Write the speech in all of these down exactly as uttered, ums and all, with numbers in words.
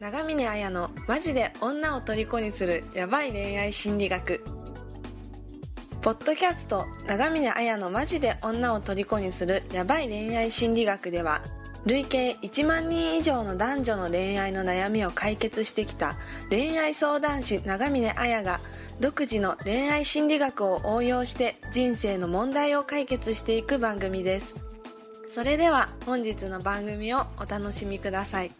長峰綾のマジで女を虜にするヤバい恋愛心理学。ポッドキャスト長峰綾のマジで女を虜にするヤバい恋愛心理学では、累計いちまんにん以上の男女の恋愛の悩みを解決してきた恋愛相談師長峰綾が独自の恋愛心理学を応用して人生の問題を解決していく番組です。それでは本日の番組をお楽しみください。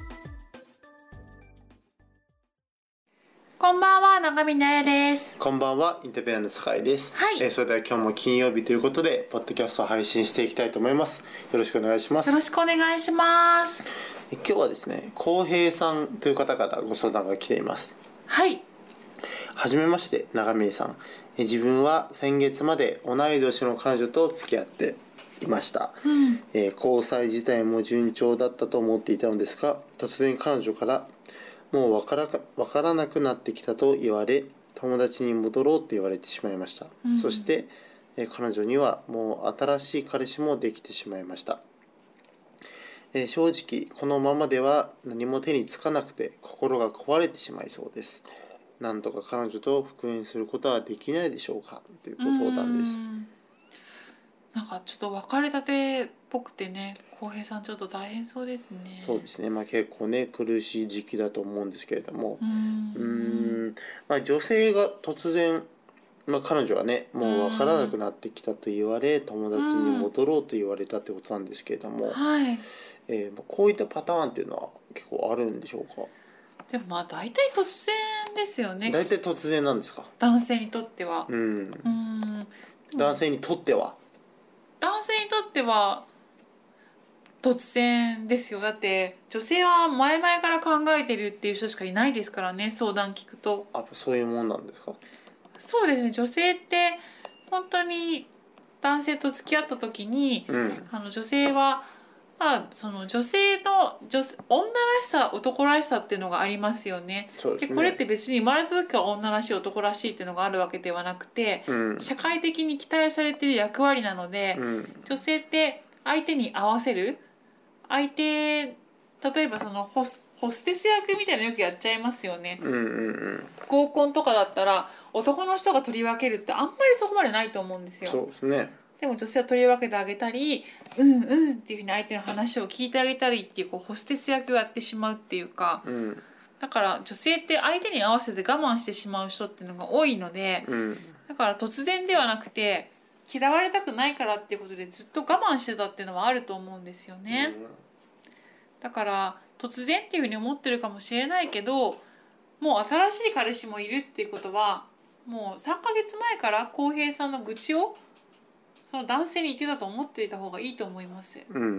こんばんは、長峰彩です。 こんばんは、インタビュアーの酒井です。 はい、 えー、それでは今日も金曜日ということでポッドキャストを配信していきたいと思います。よろしくお願いします。 よろしくお願いします。 え今日はですね、浩平さんという方からご相談が来ています。 はい。 はじめまして、長峰さん。え自分は先月まで同い年の彼女と付き合っていました、 うんえー、交際自体も順調だったと思っていたのですが、突然彼女からもう分からか分からなくなってきたと言われ、友達に戻ろうと言われてしまいました、 うん、 そして、えー、彼女にはもう新しい彼氏もできてしまいました、えー、正直このままでは何も手につかなくて心が壊れてしまいそうです。なんとか彼女と復縁することはできないでしょうか、というご相談です。 んなんかちょっと別れたてっぽくてね、浩平さんちょっと大変そうですね。 そうですね、まあ、結構ね苦しい時期だと思うんですけれども、 うーんうーん、まあ、女性が突然、まあ、彼女はねもう分からなくなってきたと言われ、友達に戻ろうと言われたってことなんですけれども、 はいえー、こういったパターンっていうのは結構あるんでしょうか。 でもまあ大体突然ですよね。 大体突然なんですか。 男性にとっては。 うん、 うーん男性にとっては男性にとっては突然ですよ。だって女性は前々から考えてるっていう人しかいないですからね、相談聞くと。 あ、そういうもんなんですか。 そうですね、女性って本当に男性と付き合った時に、 うん、 あの女性は、まあ、その女性の女女らしさ男らしさっていうのがありますよね。 そうですね。 でこれって別に生まれた時から女らしい男らしいっていうのがあるわけではなくて、 うん、 社会的に期待されている役割なので、 うん、 女性って相手に合わせる相手、例えばそのホス、ホステス役みたいなのよくやっちゃいますよね、 うんうんうん、 合コンとかだったら男の人が取り分けるってあんまりそこまでないと思うんですよ。 そうですね。 でも女性は取り分けてあげたり、うんうんっていうふうに相手の話を聞いてあげたりっていう、こうホステス役をやってしまうっていうか、 うん、 だから女性って相手に合わせて我慢してしまう人っていうのが多いので、 うん、 だから突然ではなくて嫌われたくないからっていうことでずっと我慢してたっていうのはあると思うんですよね、うん、だから突然っていうふうに思ってるかもしれないけど、もう新しい彼氏もいるっていうことはもうさんかげつまえから浩平さんの愚痴をその男性に言ってたと思っていた方がいいと思います、 うんうんうん、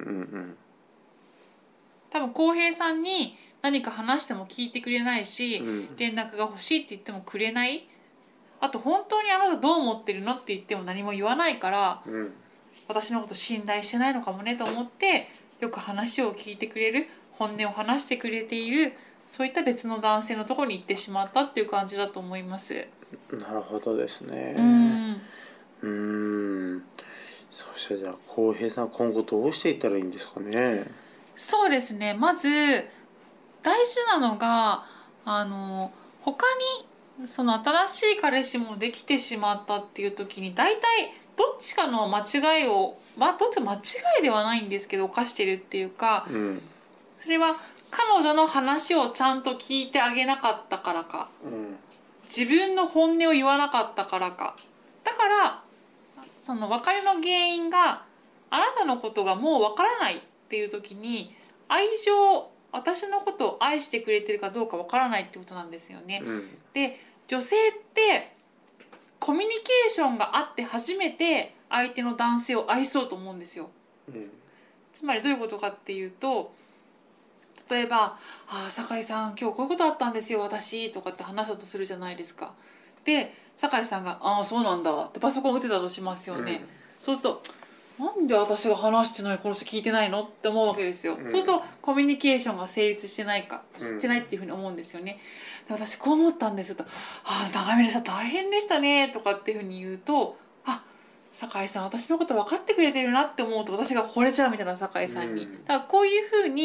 多分浩平さんに何か話しても聞いてくれないし、 うん、 連絡が欲しいって言ってもくれない、あと本当にあなたどう思ってるのって言っても何も言わないから、 うん、 私のこと信頼してないのかもねと思ってよく話を聞いてくれる、本音を話してくれている、そういった別の男性のところに行ってしまったっていう感じだと思います。 なるほどですね。 うんうーん、そしてじゃあ浩平さん今後どうしていったらいいんですかね。 そうですね、まず大事なのがあの他にその新しい彼氏もできてしまったっていう時に大体どっちかの間違いを、まあどっちも間違いではないんですけど犯してるっていうか、 うん、 それは彼女の話をちゃんと聞いてあげなかったからか、 うん、 自分の本音を言わなかったからか、だからその別れの原因があなたのことがもう分からないっていう時に、愛情、私のことを愛してくれてるかどうか分からないってことなんですよね、 うん、 で女性ってコミュニケーションがあって初めて相手の男性を愛そうと思うんですよ、 うん、 つまりどういうことかっていうと、例えば「ああ酒井さん今日こういうことあったんですよ私」とかって話したとするじゃないですか。で酒井さんが「ああそうなんだ」ってパソコン打ってたとしますよね、うん、そうすると「なんで私が話してるのにこの人聞いてないの?」って思うわけですよ、うん、そうするとコミュニケーションが成立してないかしてないっていうふうに思うんですよね。で私こう思ったんですよと「ああ長峰さん大変でしたね」とかっていうふうに言うと、あ酒井さん私のこと分かってくれてるなって思うと私が惚れちゃうみたいな、酒井さんに、だからこういうふうに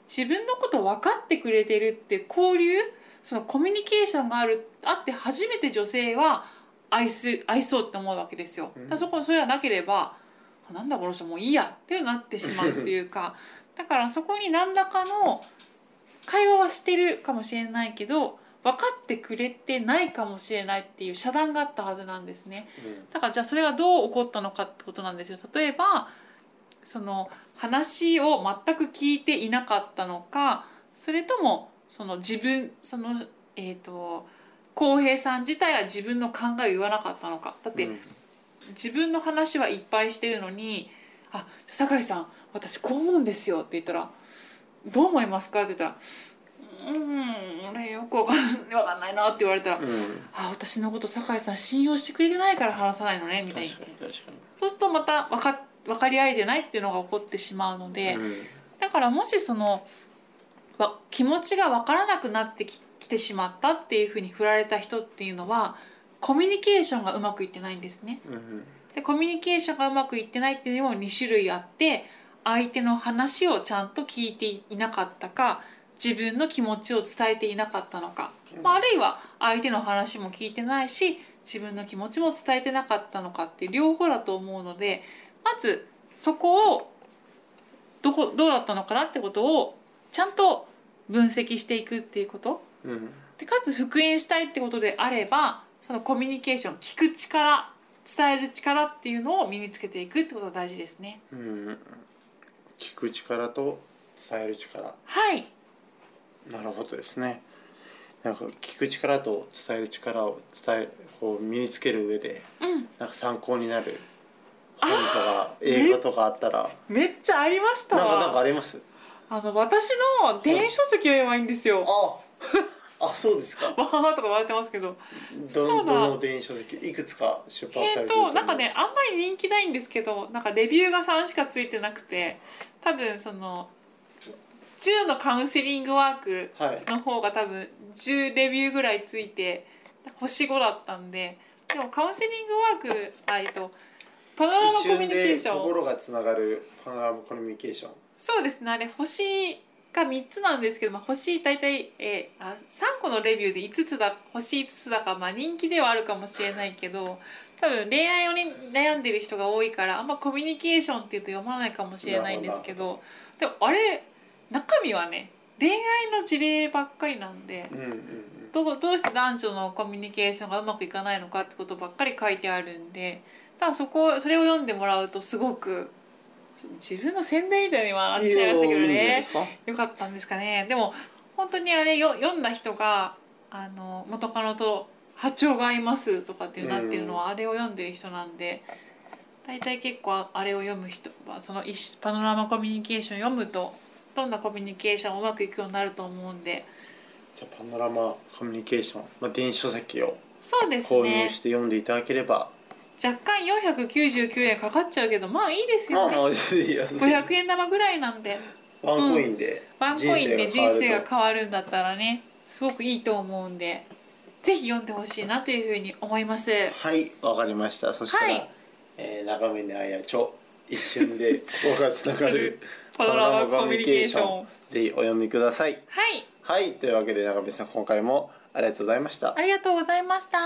自分のことを分かってくれてるって交流、そのコミュニケーションがあるあって初めて女性は愛す愛そうって思うわけですよ。だからそこそれがなければ、なんだこの人もういいやってなってしまうっていうかだからそこに何らかの会話はしてるかもしれないけど分かってくれてないかもしれないっていう遮断があったはずなんですね。だからじゃあそれがどう起こったのかってことなんですよ。例えばその話を全く聞いていなかったのか、それともその自分そのえっと浩平さん自体は自分の考えを言わなかったのか。だって、うん、自分の話はいっぱいしてるのに「あ、酒井さん私こう思うんですよ」って言ったら「どう思いますか?」って言ったら「うん俺よく分かん分かんないな」って言われたら「うん、あ私のこと酒井さん信用してくれてないから話さないのね」みたいに。そうするとまた分か分かり合えてないっていうのが起こってしまうので、うん、だからもしその気持ちが分からなくなってき来てしまったっていうふうに振られた人っていうのはコミュニケーションがうまくいってないんですね、うん、でコミュニケーションがうまくいってないっていうのもに種類あって、相手の話をちゃんと聞いていなかったか、自分の気持ちを伝えていなかったのか、うんまあ、あるいは相手の話も聞いてないし自分の気持ちも伝えてなかったのかっていう両方だと思うので、まずそこをどこどうだったのかなってことをちゃんと分析していくっていうこと、うん、でかつ復縁したいってことであれば、そのコミュニケーション、聞く力、伝える力っていうのを身につけていくってことが大事ですね、うん、 聞く力と伝える力、 はい、 なるほどですね。なんか聞く力と伝える力を伝えこう身につける上で、うん、なんか参考になる本とか映画とかあったらめっちゃありましたわ。 なんかなんかあります？ あの私の電子書籍を読めばいいんですよ。 ああそうですか。 わーとか言われてますけど、 どどの電子書籍いくつか出版されてると思う。 えーとなんかねあんまり人気ないんですけど、なんかレビューがさんしかついてなくて、多分そのじゅうのカウンセリングワークの方が多分じゅうレビューぐらいついて星ごだったんで、でもカウンセリングワークあえっとパノラマコミュニケーション、一瞬で心がつながるパノラマコミュニケーション、 そうですね、あれ星がみっつなんですけど、まあ、星大体、えー、あさんこのレビューでいつつだ星いつつだか、まあ、人気ではあるかもしれないけど、多分恋愛に悩んでる人が多いからあんまコミュニケーションっていうと読まないかもしれないんですけど、でもあれ中身はね恋愛の事例ばっかりなんで、うんうんうん、ど, どうして男女のコミュニケーションがうまくいかないのかってことばっかり書いてあるんで、ただそこそれを読んでもらうとすごく自分の宣伝みたいにはあっちゃいましたけどね、よかったんですかね。でも本当にあれよ読んだ人があの元カノと波長が合いますとかっていうなってるのはあれを読んでる人なんで、大体結構あれを読む人はそのパノラマコミュニケーション読むとどんなコミュニケーションうまくいくようになると思うんで、 じゃあパノラマコミュニケーション、まあ、電子書籍をそうですね、 購入して読んでいただければ、 若干よんひゃくきゅうじゅうきゅうえんかかっちゃうけどまあいいですよね、まあまあ、ごひゃくえん玉ぐらいなんでワンコインで、 うん、ワンコインで人生が変わるんだったらねすごくいいと思うんで、ぜひ読んでほしいなというふうに思います。 はい、わかりました。そしたら、はいえー、長峰彩ちょ一瞬で心がつながるパノラマコミュニケーション、 ぜひお読みください。 はいはい、というわけで長峰さん今回もありがとうございました。 ありがとうございました。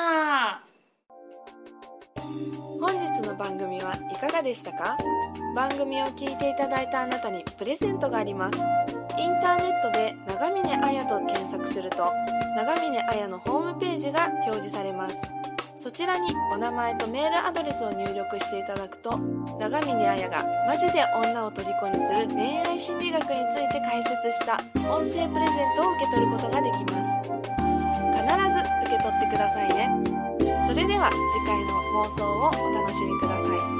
本日の番組はいかがでしたか？番組を聞いていただいたあなたにプレゼントがあります。インターネットで長峰彩と検索すると長峰彩のホームページが表示されます。そちらにお名前とメールアドレスを入力していただくと、長峰彩がマジで女を虜にする恋愛心理学について解説した音声プレゼントを受け取ることができます。必ず受け取ってくださいね。それでは次回の放送をお楽しみください。